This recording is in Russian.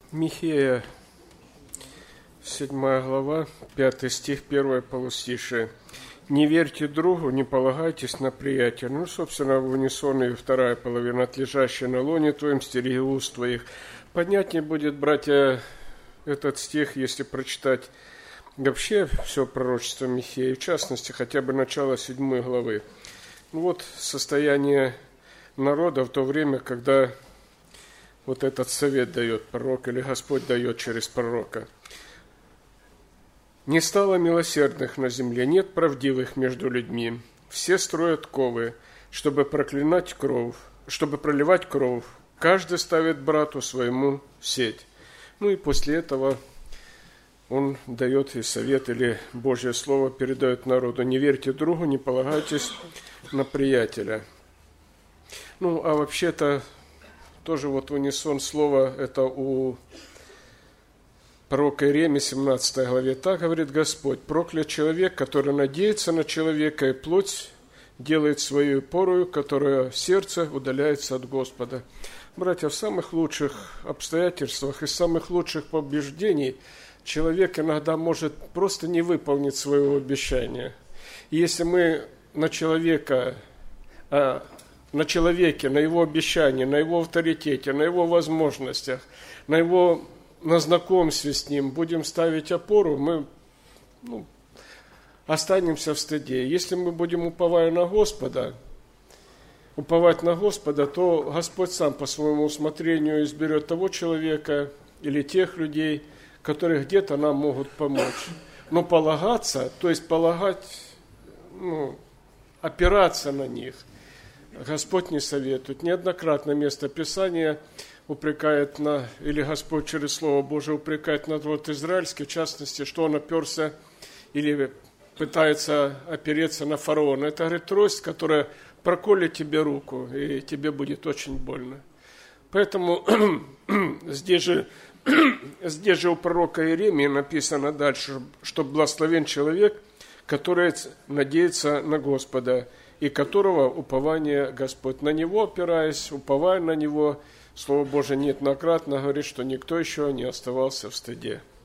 Михея, 7 глава, 5 стих, 1 полустишие. «Не верьте другу, не полагайтесь на приятеля». Ну, собственно, в унисон и вторая половина, «отлежащая на лоне твоем, стереги уст твоих». Понятнее будет, братья, этот стих, если прочитать вообще все пророчество Михея, в частности, хотя бы начало 7 главы. Ну, вот состояние народа в то время, когда вот этот совет дает пророк, или Господь дает через пророка. «Не стало милосердных на земле, нет правдивых между людьми. Все строят ковы, чтобы проливать кровь. Каждый ставит брату своему сеть». Ну и после этого он дает и совет, или Божье Слово передает народу: «Не верьте другу, не полагайтесь на приятеля». Ну, а вообще-то тоже вот в унисон слово это у пророка Иеремии, 17 главе. «Так говорит Господь: проклят человек, который надеется на человека, и плоть делает свою порою, которая сердце удаляется от Господа». Братья, в самых лучших обстоятельствах и самых лучших побуждений человек иногда может просто не выполнить своего обещания. И если мы на человеке, на его обещании, на его авторитете, на его возможностях, на знакомстве с ним будем ставить опору, мы останемся в стыде. Если мы будем уповать на Господа, то Господь сам по своему усмотрению изберет того человека или тех людей, которые где-то нам могут помочь. Но полагаться, то есть опираться на них, Господь не советует. Неоднократно место Писания упрекает или Господь через Слово Божие упрекает народ израильский, в частности, что он оперся или пытается опереться на фараона. Это, говорит, трость, которая проколет тебе руку, и тебе будет очень больно. Поэтому здесь же у пророка Иеремии написано дальше, что благословен человек, который надеется на Господа, и которого упование Господь. На Него опираясь, уповая на Него, Слово Божие неоднократно говорит, что никто еще не оставался в стыде.